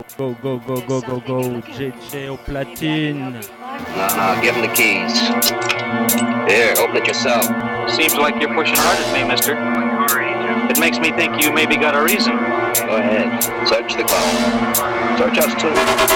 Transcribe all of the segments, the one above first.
Go, go, go, go, go, go. JJ au platine. No, give him the keys. Here, open it yourself. Seems like you're pushing hard at me, mister. It makes me think you maybe got a reason. Go ahead. Search the car. Search us too.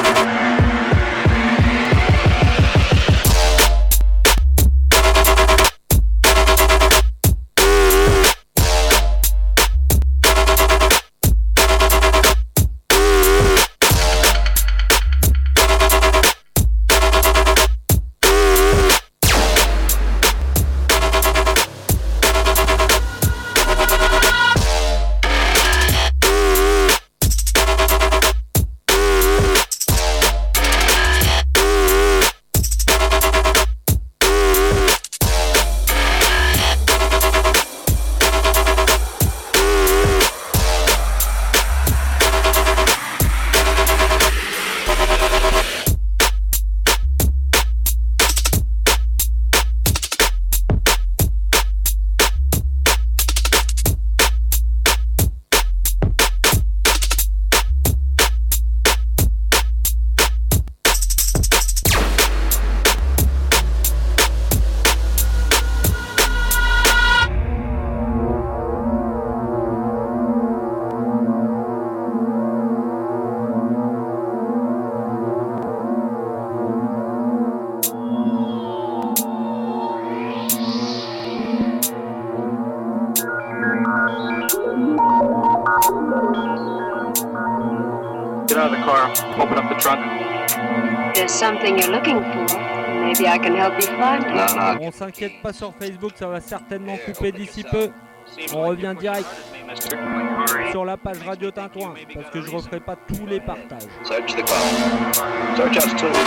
Get out of the car. Open up the trunk. There's something you're looking for. Maybe I can help you find it. No. On s'inquiète pas sur Facebook, ça va certainement couper d'ici peu. On revient direct sur la page Radio Tintouin parce que je referai pas tous les partages. Search the car. Search us too.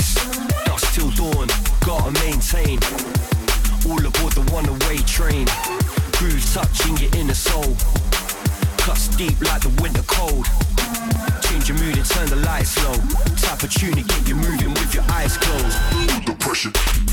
express. Dusk till dawn, gotta maintain. All aboard the one-way train. Groove touching your inner soul. Cuts deep like the winter cold. Change your mood and turn the lights low. Type of tune to get you moving with your eyes closed. The pressure.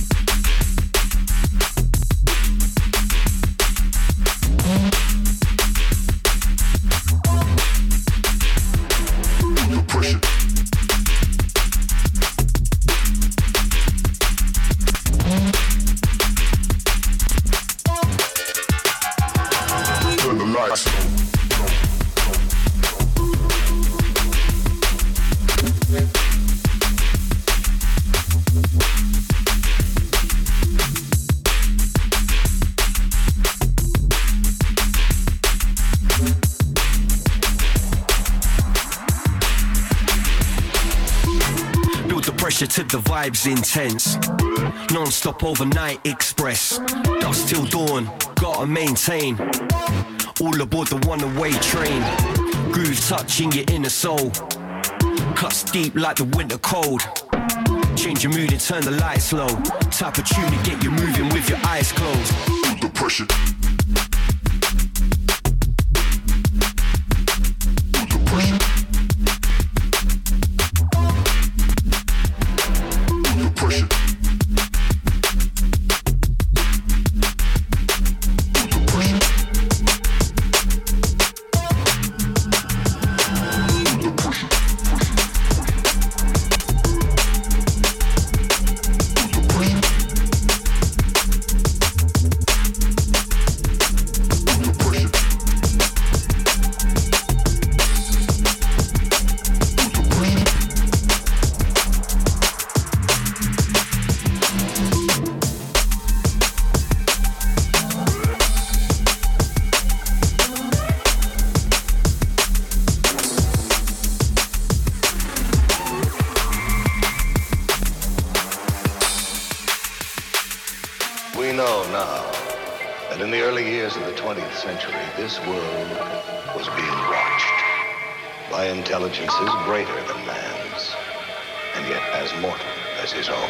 To the vibes intense. Non-stop overnight express. Dusk till dawn, gotta maintain. All aboard the one-way train. Groove touching your inner soul. Cuts deep like the winter cold. Change your mood and turn the lights low. Type of tune to get you moving with your eyes closed. The pressure. This world was being watched by intelligences greater than man's, and yet as mortal as his own.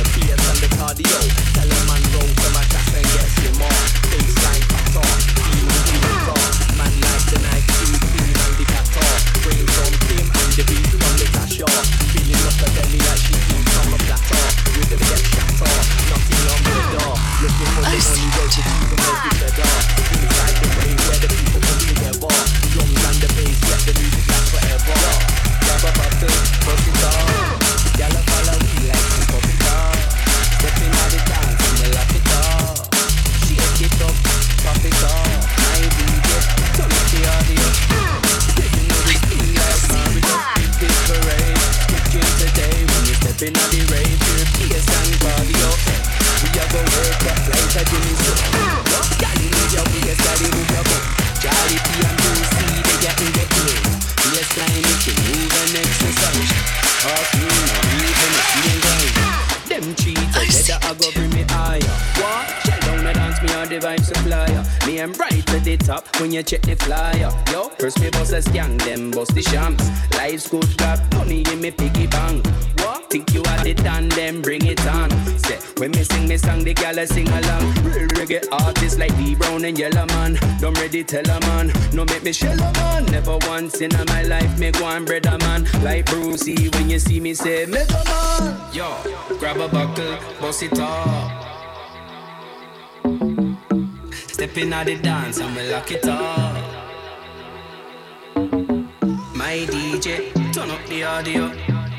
the PS and the cardio. Tell a man roll to my track and get slim off. Baseline cut off, feeling off. Man like the night, too clean and the cat off. Brain from Kim and the beat from the cash off. Feeling up the belly like she eats from a platter. With the get shut off, knocking on the door. Looking for the only way to keep them over the door. Inside the way where the people come together. Drums and the bass, let the music last forever. Grab a bottle, bust it off. Y'all follow me like some pop it off. Stepping out the dance and they lock it off. Shake it up, pop it off. My DJ, turn up the audio. You know this thing like Mario. Big parade, kitchen today. When you step in on the rave, your PS and cardio. We are gonna work up like a gymnast. Y'all need your PS, daddy move your butt. Charlie P and Lucy, they getting the play. Yes, time it can move and exercise. Off me now, even if you ain't going. Them cheaters, better I go bring me higher. What? Shell down the dance, me on the vibe supplier. Me am right to the top when you check the flyer. Yo, first me boss a scan, them bust the shams. Life's good, got money in me piggy bank. What? Think you had it done, then bring it on. Say, when me sing me song, the gala sing along. Real reggae artists like D Brown and Yellow Man. Don't ready tell a man, no make me shell a man. Never once in my life me go and bread a man. Like Brucey, when you see me say Mega Man. Yo, grab a buckle, bust it up. Step in at the dance and we lock it up. My DJ, turn up the audio.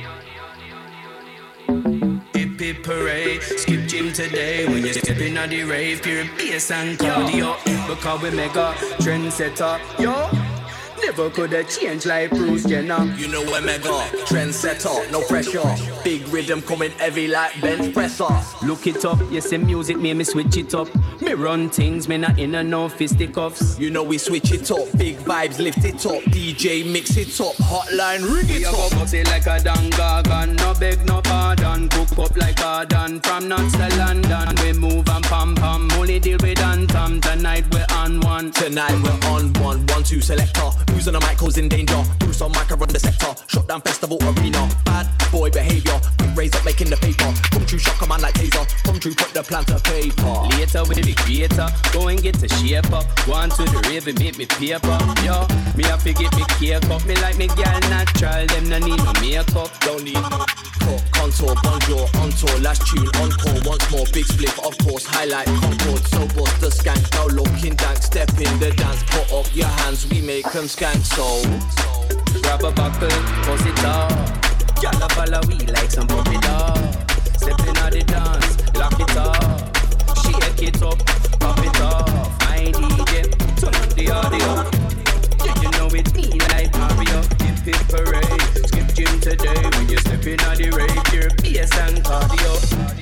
Hip hip parade, skip gym today. When you step in at the rave, pure bass and cardio. Because we mega trendsetter, yo. Never could have changed like Bruce Jenner. You know we're mega trendsetter, no pressure. Big rhythm coming heavy like bench presser. Look it up, you say music made me switch it up. Me run things, me not in a no fisticuffs. You know we switch it up, big vibes lift it up. DJ mix it up, hotline ring it up. We go like a dangagan, no beg no pardon. Cook up like a dan from nuts to London. We move and pam pam, only deal with Antam. Tonight we're on one. Tonight we're on one, 1-2 selector. Who's on the mic causing danger? Who's on mic run the sector? Shut down festival arena. Bad boy behavior. Quick raise up making the paper. Come true shock a man like taser. Come true put the plan to paper. Later with the creator. Go and get the shape up. Go on to the rave and make me paper. Yo, me have to get me cake up. Me like me girl natural. Them no need no makeup. Don't need no cut, contour, bonjour, on tour. Last tune, encore. Once more, big split, of course. Highlight, concord. So bust the skank. Now looking dank. Step in the dance. Put up your hands. We make them skank. So grab a buckle, bust it up. Y'all follow we like some puppy dog. Stepping out the dance, lock it up. Shake it up, pop it off. My DJ, turn up the audio. Yeah, you know it's me like Mario. Hip hip parade, skip gym today. When you stepping out the rave, your bass and cardio.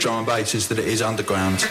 drum and bass is that it is underground.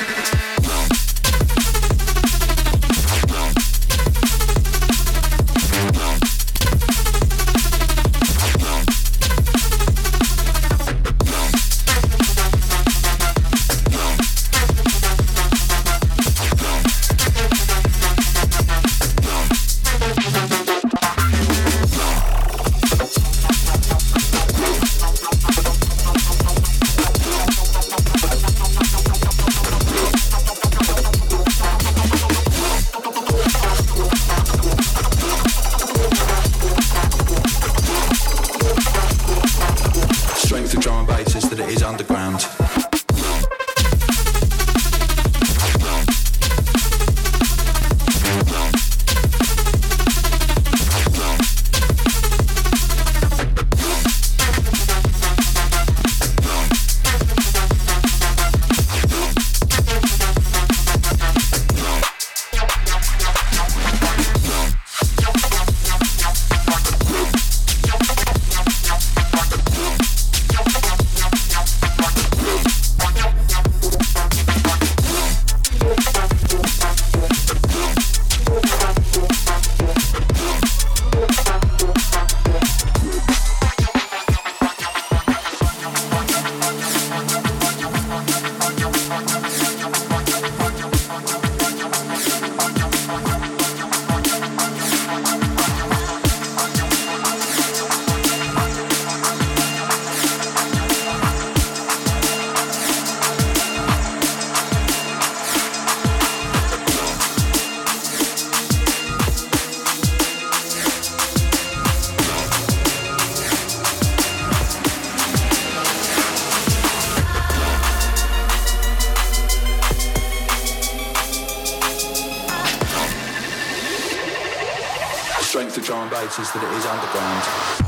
Strength of drum and bass is that it is underground.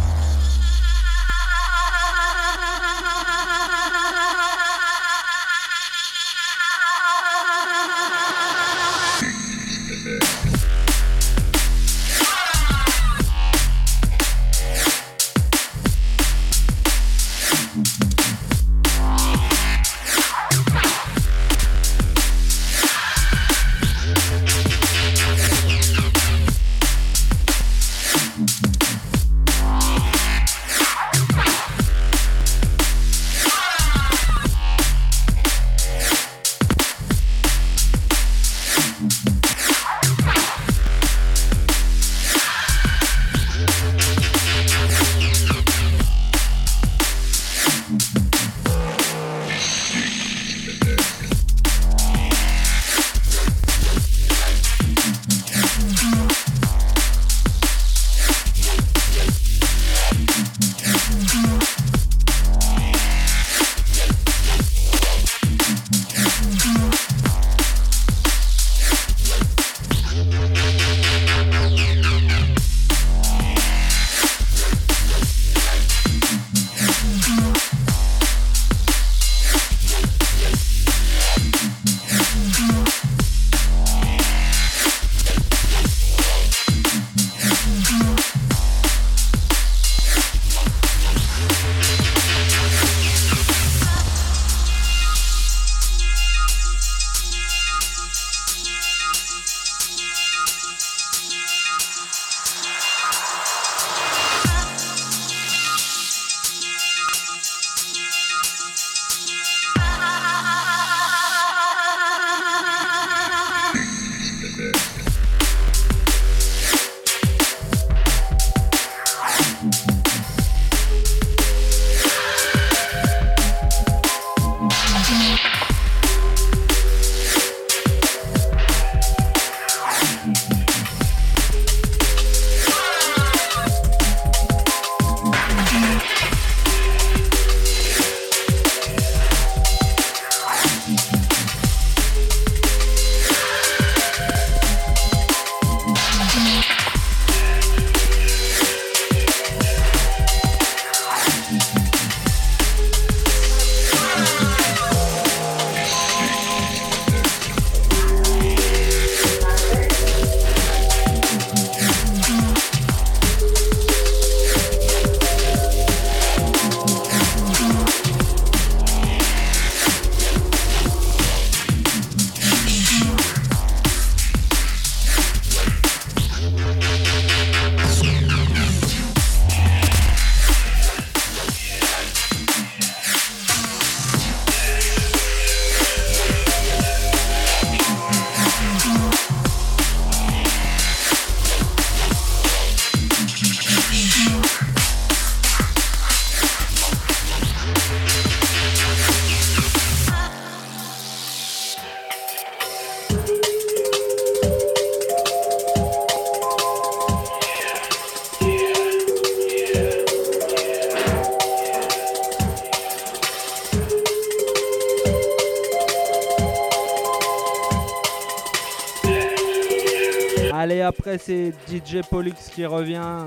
Allez, après c'est DJ Pollux qui revient.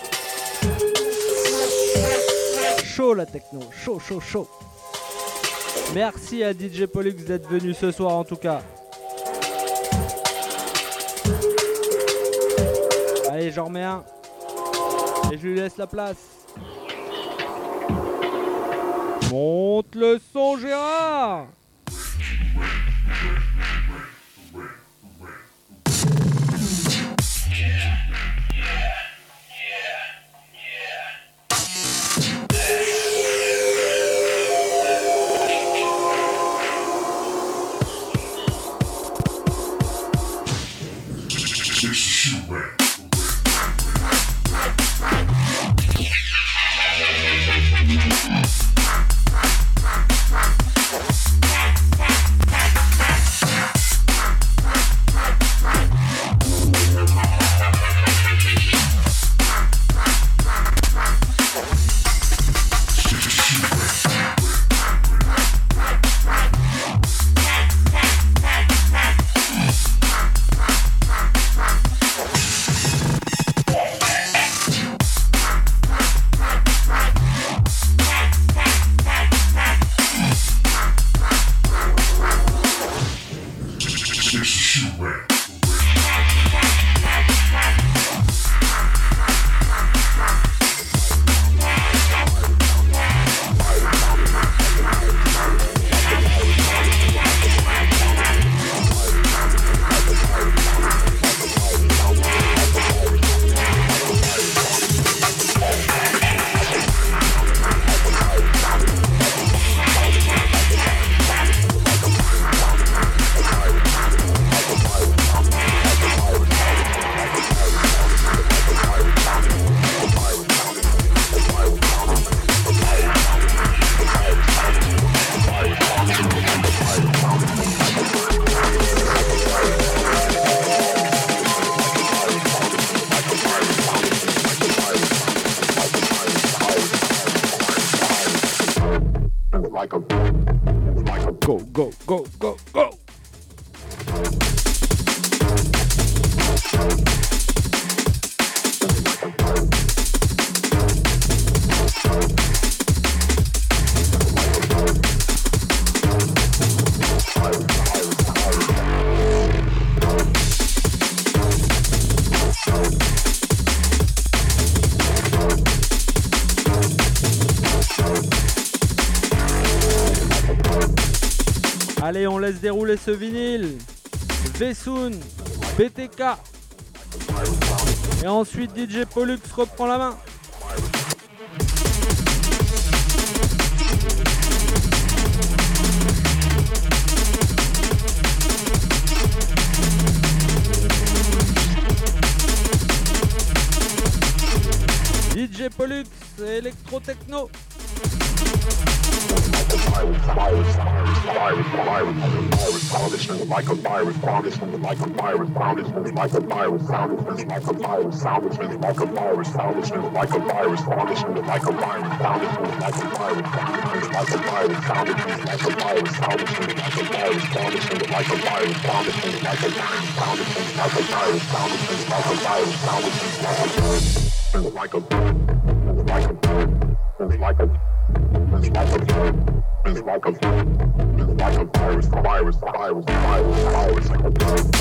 Chaud la techno, chaud. Merci à DJ Pollux d'être venu ce soir en tout cas. Allez, j'en remets un. Et je lui laisse la place. Monte le son, Gérard! Go! Allez, on laisse dérouler ce vinyle. Vessoun, BTK. Et ensuite DJ Pollux reprend la main. DJ Pollux, électro-techno. Like a virus, found it like a virus, found it like a virus, sound it like a virus, sound it like a virus, sound it like a virus, found it like a virus, sound it like a virus, like a virus, sound it like a virus, sound it like a virus, found it like a virus, sound it like a virus, sound it like a virus, sound it like a virus, sound it like a virus, like a like a like a it's like a virus, like a virus, like a